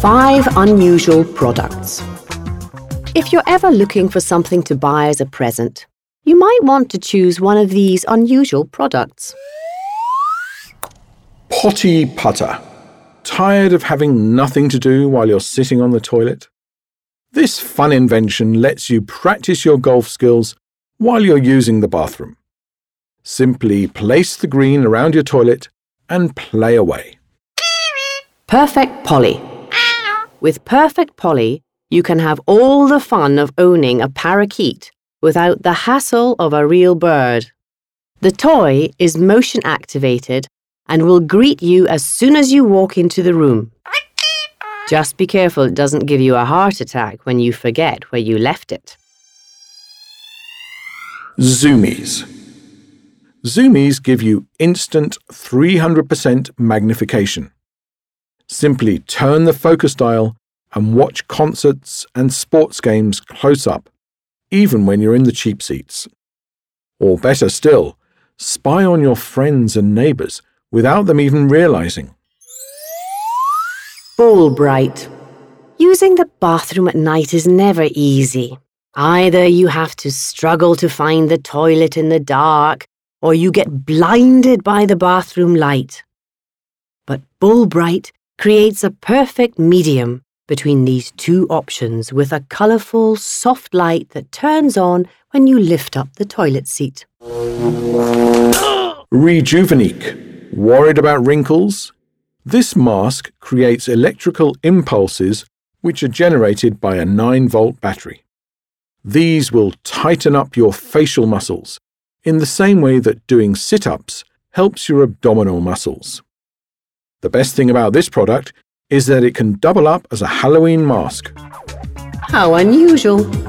5 unusual products. If you're ever looking for something to buy as a present, you might want to choose one of these unusual products. Potty putter. Tired of having nothing to do while you're sitting on the toilet? This fun invention lets you practice your golf skills while you're using the bathroom. Simply place the green around your toilet and play away. Perfect Polly. With Perfect Polly, you can have all the fun of owning a parakeet without the hassle of a real bird. The toy is motion activated and will greet you as soon as you walk into the room. Just be careful it doesn't give you a heart attack when you forget where you left it. Zoomies. Zoomies give you instant 300% magnification. Simply turn the focus dial and watch concerts and sports games close up, even when you're in the cheap seats. Or better still, spy on your friends and neighbours without them even realising. Ball Bright. Using the bathroom at night is never easy. Either you have to struggle to find the toilet in the dark, or you get blinded by the bathroom light. But Ball Bright creates a perfect medium between these two options with a colourful, soft light that turns on when you lift up the toilet seat. Rejuvenique. Worried about wrinkles? This mask creates electrical impulses which are generated by a 9-volt battery. These will tighten up your facial muscles in the same way that doing sit-ups helps your abdominal muscles. The best thing about this product is that it can double up as a Halloween mask. How unusual!